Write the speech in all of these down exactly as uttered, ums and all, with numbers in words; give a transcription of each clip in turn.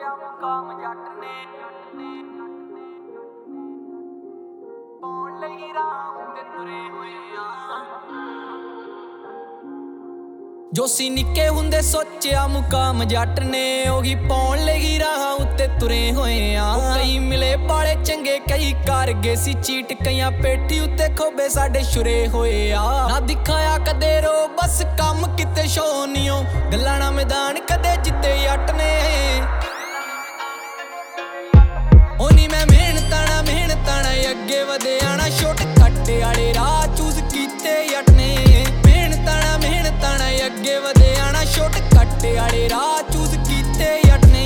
ਸੋਚਿਆ ਮੁਕਾਮ ਜੱਟ ਨੇ ਪਾਉਣ ਲਈ ਰਾਹ ਉੱਤੇ ਤੁਰੇ ਹੋਏ ਆ। ਜੋ ਸੀ ਨਿੱਕੇ ਹੁੰਦੇ ਸੋਚਿਆ ਮੁਕਾਮ ਜੱਟ ਨੇ ਉਹੀ ਪਾਉਣ ਲਈ ਰਾਹ ਉੱਤੇ ਤੁਰੇ ਹੋਏ ਆ। ਕਈ ਮਿਲੇ ਬਾਲੇ ਚੰਗੇ ਕਈ ਕਰ ਗਏ ਸੀ ਚੀਟ, ਕਈਆਂ ਪੇਟੀ ਉੱਤੇ ਖੋਬੇ ਸਾਡੇ ਛੁਰੇ ਹੋਏ ਆ। ਨਾ ਦਿਖਾਇਆ ਕਦੇ ਰੋ ਬਸ ਕੰਮ ਕਿਤੇ ਸ਼ੋ ਨੀਓ, ਗੱਲਾਂ ਨਾ ਮੈਦਾਨ ਕਦੇ ਜਿੱਤੇ ਜੱਟ ਨੇ। ਉਹ ਨੀ ਮੈਂ ਮਿਹਨਤਾਂ ਨਾ ਮਿਹਨਤਾਂ ਨਾ ਅੱਗੇ ਵਧਿਆ ਨਾ, ਛੋਟ ਕੱਟ ਵਾਲੇ ਰਾਹ ਚੂਜ਼ ਕੀਤੇ ਜੱਟ ਨੇ। ਮਿਹਨਤਾਂ ਨਾ ਮਿਹਨਤਾਂ ਨਾ ਅੱਗੇ ਵਧਿਆ ਨਾ, ਛੋਟ ਕੱਟ ਵਾਲੇ ਰਾਹ ਚੂਜ਼ ਕੀਤੇ ਜੱਟ ਨੇ।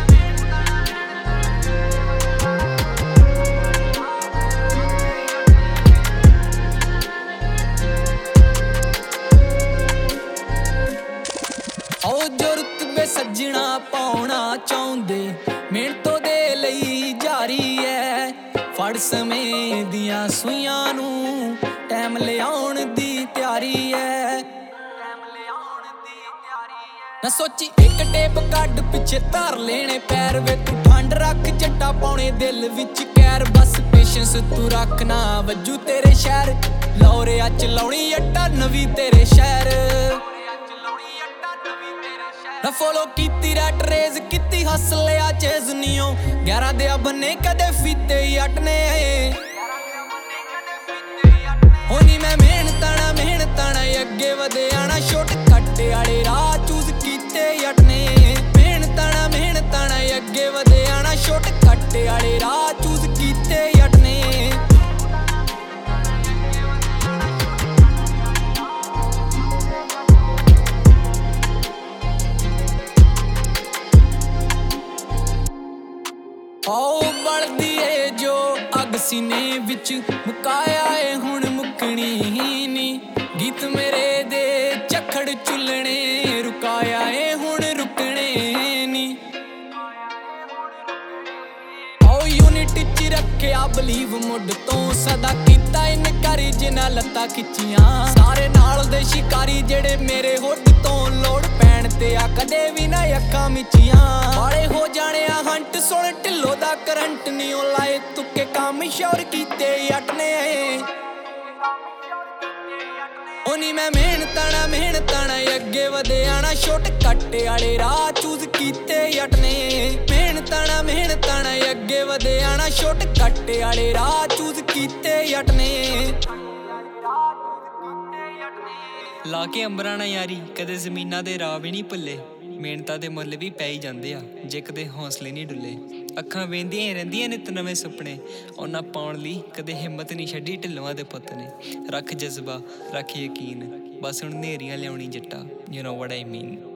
ਉਹ ਜੋ ਰੁਤਬੇ ਸੱਜਣਾ ਪਾਉਣਾ ਚਾਹੁੰਦੇ ਮਿਹਨਤੋਂ ਦੇ ਲਈ ਜਾਰੀ ਐ। ਫੜ ਸਮੇਂ ਦੀਆਂ ਸੂਈਆਂ ਨੂੰ ਟਾਈਮ ਲਿਆਉਣ ਦੀ ਤਿਆਰੀ ਐ। ਨਾ ਸੋਚੀ ਇੱਕ ਟੇਪ ਕੱਢ ਪਿੱਛੇ ਧਰ ਲੈਣੇ ਪੈਰ ਵੇ, ਤੂੰ ਠੰਡ ਰੱਖ ਜੱਟਾ ਪਾਉਣੇ ਦਿਲ ਵਿੱਚ ਕੈਰ। ਬਸ ਪੇਸ਼ੈਂਸ ਤੂੰ ਰੱਖ ਨਾ ਵੱਜੂ ਤੇਰੇ ਸ਼ਹਿਰ, ਲੌਰਿਆ ਚਲਾਉਣੀ ਜੱਟਾ ਨਵੀਂ ਤੇਰੇ ਸ਼ਹਿਰ। ਨਾ ਫੋਲੋ ਕੀਤੀ ਰੈਟ ਰੇਸ ਕੀਤੀ ਹੱਸ ਲਿਆ ਚੇਜ਼ ਨੀਓ, ਗਿਆਰਾਂ ਦੇ ਬੰਨੇ ਕਦੇ ਫੀਤੇ ਜੱਟ ਨੇ। ਉਹ ਨੀ ਮੈਂ ਮਿਹਨਤਾਂ ਨਾ ਮਿਹਨਤਾਂ ਨਾ ਅੱਗੇ ਵਧਿਆ ਨਾ, ਛੋਟ ਕੱਟ ਵਾਲੇ ਰਾਹ ਚੂਜ਼ ਕੀਤੇ ਜੱਟ ਨੇ। ਮਿਹਨਤਾਂ ਨਾ ਮਿਹਨਤਾਂ ਨਾ ਅੱਗੇ ਵਧਿਆ ਨਾ, ਛੋਟ ਕੱਟ ਵਾਲੇ ਰਾਹ ਚੂਜ਼ ਕੀਤੇ ਜੱਟ ਨੇ। ਆਓ ਬਲਦੀ ਏ ਜੋ ਅੱਗ ਸੀਨੇ ਵਿੱਚ, ਮੁਕਾਇਆ ਏ ਹੁਣ ਮੁੱਕਣੀ ਹੀ ਨੀ। ਗੀਤ ਮੇਰੇ ਦੇ ਝੱਖੜ ਚੁੱਲਣੇ, ਰੁਕਾਇਆ ਏ ਹੁਣ ਰੁਕਣੇ ਨੀ। ਆਓ ਯੂਨਿਟ ਚ ਰੱਖਿਆ ਬਲੀਵ ਮੁੱਢ ਤੋਂ, ਸਦਾ ਕੀਤਾ ਇਨਕਾਰ ਜਿਨ੍ਹਾਂ ਲੱਤਾਂ ਖਿੱਚੀਆਂ। ਸਾਰੇ ਨਾਲ ਦੇ ਸ਼ਿਕਾਰੀ ਜਿਹੜੇ ਮੇਰੇ ਹੁੱਡ ਤੋਂ ਲੋੜ ਪੈਣ ਤੇ ਆ ਕਦੇ ਵੀ ਨਾ ਅੱਖਾਂ ਮਿਚੀਆਂ। ਵਾਲੇ ਹੋ ਜਾਣੇ ਆ ਹੰਟ ਸੁਣ ਢਿੱਲੋ ਦਾ ਕਰੰਟ ਨੀ, ਉਹ ਲਾਏ ਤੁੱਕੇ ਕੰਮ ਸ਼ੌਰ ਕੀਤੇ ਜੱਟ ਨੇ। ਉਹ ਨੀ ਮੈਂ ਮਿਹਨਤਾਂ ਨਾ ਮਿਹਨਤਾਂ ਨਾ ਅੱਗੇ ਵਧਿਆ ਨਾ, ਛੋਟ ਕੱਟ ਵਾਲੇ ਰਾਹ ਚੂਜ਼ ਕੀਤੇ ਜੱਟ ਨੇ। ਮਿਹਨਤਾਂ ਨਾ ਮਿਹਨਤਾਂ ਨਾ ਅੱਗੇ ਵਧਿਆ ਨਾ, ਛੋਟ ਕੱਟ ਵਾਲੇ ਰਾਹ ਚੂਜ਼ ਕੀਤੇ ਜੱਟ ਨੇ। ਲਾ ਕੇ ਅੰਬਰਾਂ ਨਾ ਯਾਰੀ ਕਦੇ ਜ਼ਮੀਨਾਂ ਦੇ ਰਾਹ ਵੀ ਨਹੀਂ ਭੁੱਲੇ। ਮਿਹਨਤਾਂ ਦੇ ਮੁੱਲ ਵੀ ਪੈ ਹੀ ਜਾਂਦੇ ਆ ਜੇ ਕਦੇ ਹੌਸਲੇ ਨਹੀਂ ਡੁੱਲੇ। ਅੱਖਾਂ ਵੇਂਦੀਆਂ ਹੀ ਰਹਿੰਦੀਆਂ ਨਿੱਤ ਨਵੇਂ ਸੁਪਨੇ, ਉਹਨਾਂ ਪਾਉਣ ਲਈ ਕਦੇ ਹਿੰਮਤ ਨਹੀਂ ਛੱਡੀ ਢਿੱਲੋਆਂ ਦੇ ਪੁੱਤ ਨੇ। ਰੱਖ ਜਜ਼ਬਾ ਰੱਖ ਯਕੀਨ, ਬਸ ਹੁਣ ਨੇਰੀਆਂ ਲਿਆਉਣੀ ਜੱਟਾ, you know what I mean.